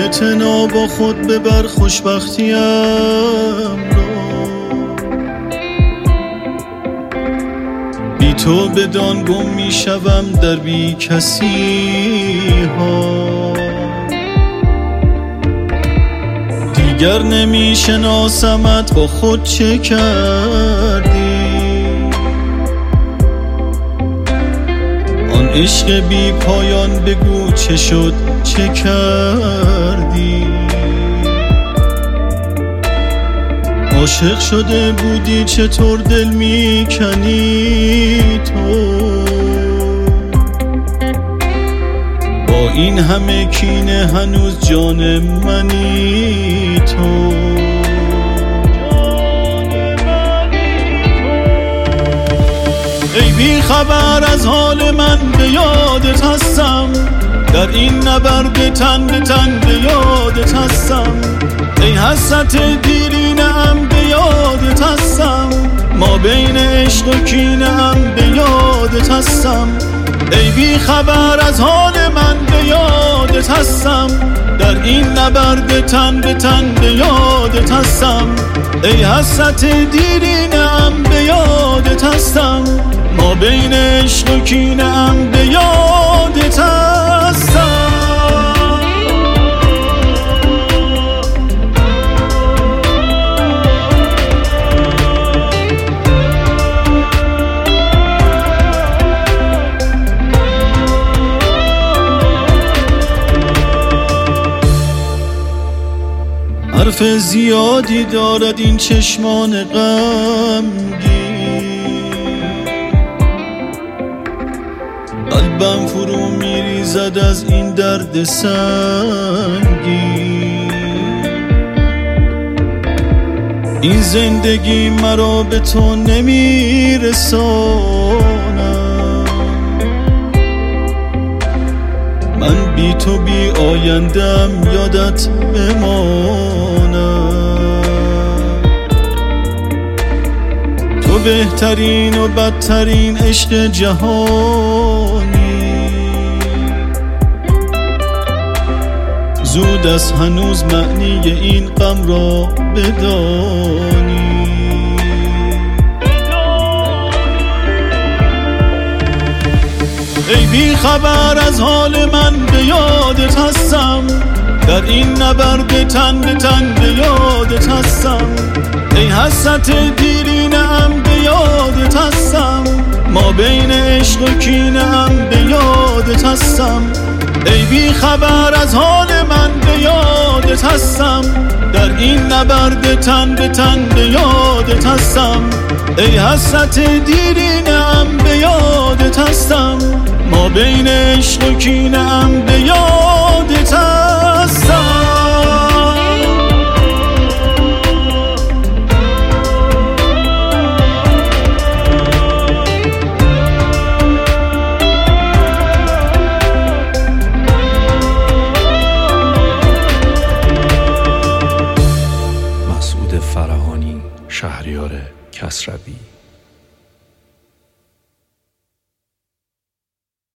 اعتنا با خود ببر خوشبختیم را. بی تو بدان گم می شوم در بی کسی ها. دیگر نمی شناسمت با خود چه کردی. آن عشق بی پایان بگو چه شد چه کردی. عاشق شده بودی چطور دل می کنی تو. با این همه کینه هنوز جان منی تو. ای بی خبر از حال من به یادت هستم. در این نبرد تن به تن به یادت هستم. ای حسرت دیرینه ام به یادت هستم. ما بین عشق و کینه ام به یادت هستم. ای بی خبر از حال من به یادت هستم. در این نبرد تن به تن به یادت هستم. ای حسرت دیرینه ام به یادت هستم. ما بین عشق و کینه ام به یادت هستم. حرف زیادی دارد این چشمان غمگین. قلبم فرو میریزد از این درد سنگین. این زندگی مرا به تو نمیرساند. من بی تو بی آیندم یادت بمانم. تو بهترین و بدترین عشق جهانی. زود است هنوز معنی این غم را بدانی. ای بی خبر از حال من به یادت هستم. در این نبرد تن به تن به یادت هستم. ای حسرت دیرینه ام به یادت هستم. ما بین عشق و کینه ام به یادت هستم. ای بی خبر از حال من به یادت هستم. در این نبرد تن به تن به یادت هستم. ای حسرت دیرینه ام به یادت هستم. ما بین عشق و کینه ام به یادت هستم.